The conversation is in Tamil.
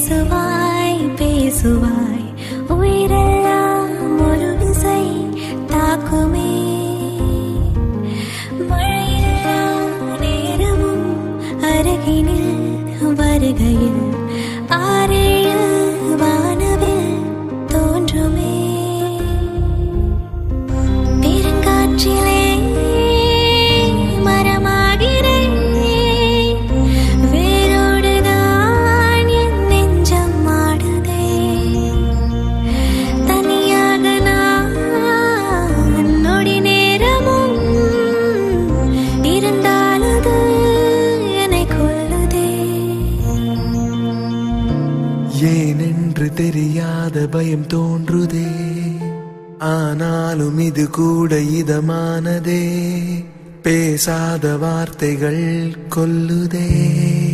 பேசுவாய் பேசுவாய் உயிரெல்லாம் ஒரு விசை தாக்குமே. மழையில்லா நேரமும் அருகினில் வருகையில் ஆரேழு வானவில் தோன்றுமே. பெருங்காற்றிலே மரமாகிறேன், வேரோடுதான் என் நெஞ்சம் ஆடுதே. தனியாக நான் நொடி நேரமும் இருந்தாலது என்னை கொல்லுதே. ஏனென்று தெரியாத பயம் தோன்றுதே, ஆனாலும் இது கூட இதமானதே. பேசாத வார்த்தைகள் கொல்லுதே.